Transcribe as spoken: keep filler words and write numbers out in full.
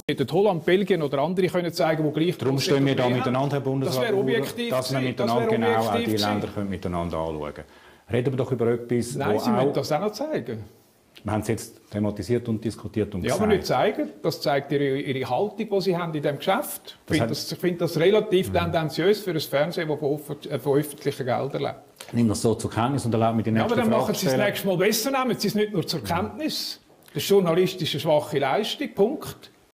hätten Holland, Belgien oder andere können zeigen, die gleich... Darum stehen wir da miteinander, Herr Bundesrat, das objektiv dass wir miteinander das genau auch die gewesen. Länder können miteinander anschauen können. Reden wir doch über etwas, Nein, wo Sie auch... müssen das auch noch zeigen. Wir haben es jetzt thematisiert und diskutiert und ja, gesagt. aber nicht zeigen. Das zeigt Ihre, Ihre Haltung, die Sie haben in diesem Geschäft. Ich finde das, ich find das relativ mhm. tendenziös für ein Fernsehen, das von, von öffentlichen Geldern lebt. Ich nehme das so zur Kenntnis und erlaube mir die nächste ja, aber dann Frage machen Sie es das nächste Mal besser, nehmen Sie es nicht nur zur Kenntnis. Das ist journalistisch eine schwache Leistung, Punkt.